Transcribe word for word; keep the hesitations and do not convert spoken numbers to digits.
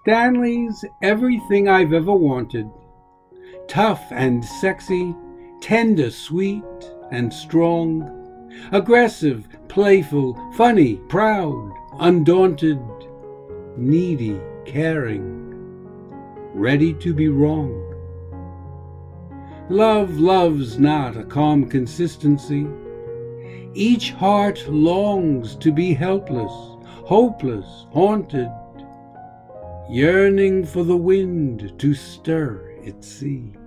Stanley's everything I've ever wanted. Tough and sexy, tender, sweet and strong. Aggressive, playful, funny, proud, undaunted, needy, caring, ready to be wrong. Love loves not a calm consistency. Each heart longs to be helpless, hopeless, haunted, yearning for the wind to stir its sea.